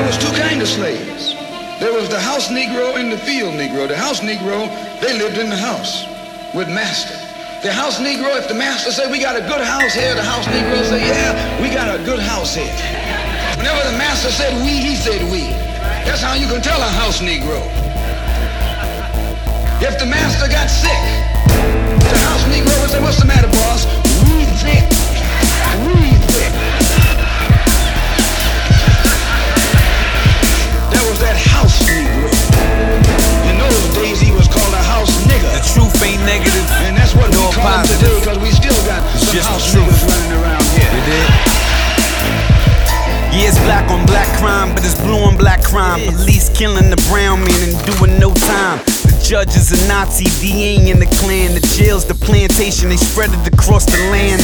was two kinds of slaves. There was the house Negro and the field Negro. The house Negro, they lived in the house with master. The house Negro, if the master said, we got a good house here, the house Negro said, yeah, we got a good house here. Whenever the master said we, he said we. That's how you can tell a house Negro. If the master got sick, the house Negro would say, what's the matter, boss? We sick. We sick. That was that house Negro. In those days, he was called a house nigger. The truth ain't negative. And that's what we call him today, because we still got some house niggers running around here. We did. Yeah, it's black on black crime, but it's blue on black crime. Police killing the brown man and doing no time. The judge is a Nazi, DA in the Klan. The jail's the plantation, they spread it across the land.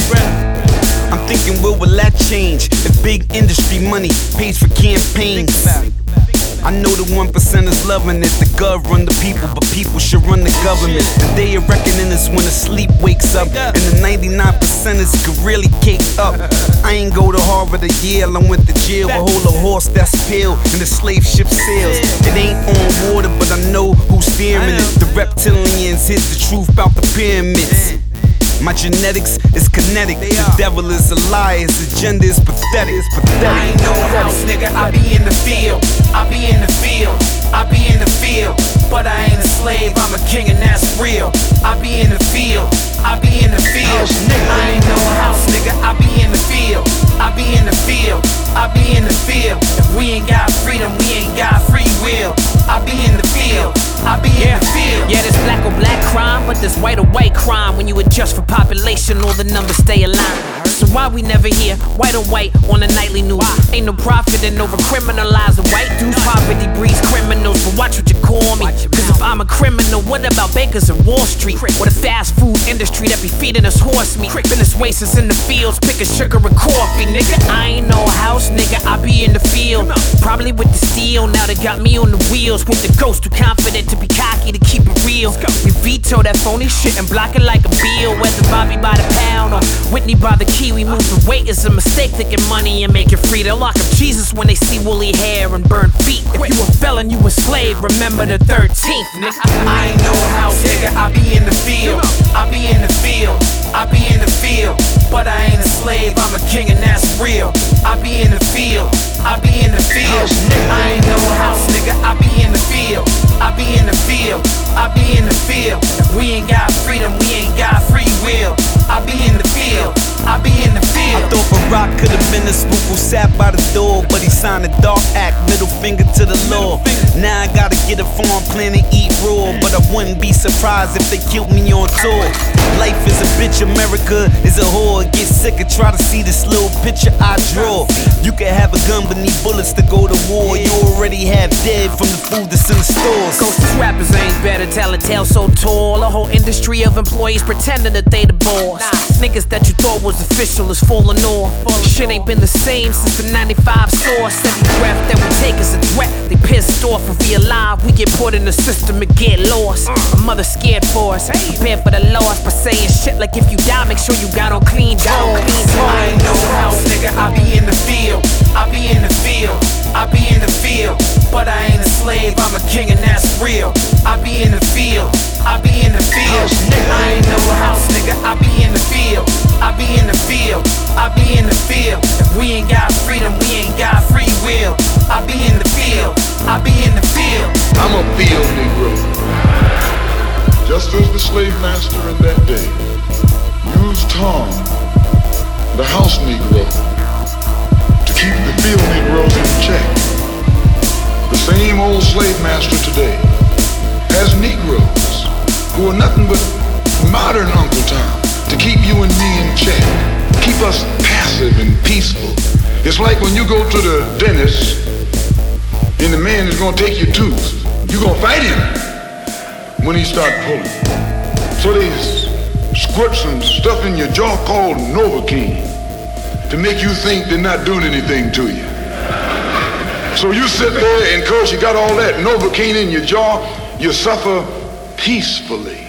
I'm thinking, will that change if big industry money pays for campaigns? I know the 1%ers loving it. The gov run the people, but people should run the government. The day of reckoning is when the sleep wakes up, and the 99%ers could really cake up. I ain't go to Harvard or Yale, I went to jail. A hold a horse that's pale, and the slave ship sails. It ain't on water, but I know who's steering it. The reptilians hid the truth about the pyramids. My genetics is kinetic. The devil is a liar. His agenda is pathetic. I ain't no house nigga, I be in the field. I be in the field. I be in the field. But I ain't a slave, I'm a king and that's real. I be in the field. I be in the field. I ain't no house nigga, I be in the field. I be in the field. I be in the field. If we ain't got freedom, we ain't got free will. I be in the field. I be in the field. Yeah, there's black on black crime, but there's white on white crime. When you adjust for population, all the numbers stay aligned. So why we never hear white on white on the nightly news? Ain't no profit in over criminalizing white dudes. Poverty breeds criminals, but watch what you call me. Cause if I'm a criminal, what about bakers in Wall Street? Or the fast food industry that be feeding us horse meat? Fitness wasters in the fields, picking sugar and coffee. Nigga, I ain't no house, nigga, I be in the field. Probably with the steel, now they got me on the wheels. With the ghost, too confident to be cocky, to keep it real. We veto that phony shit and block it like a bill. Whether Bobby by the pound or Whitney by the key, we move the weight. It's a mistake to get money and make it free. They'll lock up Jesus when they see woolly hair and burn feet. If you a felon, you a slave, remember the 13th, nigga. I ain't no house nigga, I be in the field. I be in the field. I be in the field. But I ain't a slave, I'm a king and that's real. I be in the field. I be in the field. I ain't no house nigga, I be in the field. I be in the field. I be in the field. If we ain't got freedom, we ain't got free will. I be in the field. I be in the field. I thought Barack could have been a spook who sat by the door, but he signed a dark act, middle finger to the law. Now I gotta get a farm plan and eat raw, but I wouldn't be surprised if they killed me on tour. Life is a bitch, America is a whore. Get sick and try to see this little picture I draw. You can have a gun but need bullets to go to war. You already have dead from the food that's in the stores. Ghost's rappers ain't better, tell a tale so tall. A whole industry of employees pretending that they the boss. Niggas that you thought was official is falling off. Shit ain't been the same since the 95 source. Every breath that we take is a threat. They pissed off. If we alive, we get put in the system and get lost. A mother scared for us, prepare for the loss by saying shit like if you die, make sure you got on clean doors. I ain't no house nigga, I be in the field. I be in the field. I be in the field. But I ain't a slave, I'm a king and that's real. I be in the field. I be in the field. I ain't no house nigga, I be in the field. I be in the field. I be in the field. If we ain't got freedom, we ain't got free will. I be in the field. I be in the field. I'm a field Negro. Just as the slave master in that day used Tom, the house Negro, to keep the field Negroes in check, the same old slave master today has Negroes who are nothing but modern Uncle Tom to keep you and me in check, keep us passive and peaceful. It's like when you go to the dentist and the man is gonna take your tooth, you gonna fight him when he start pulling. So they squirt some stuff in your jaw called Novocaine to make you think they're not doing anything to you. So you sit there and cause you got all that Novocaine in your jaw, you suffer peacefully.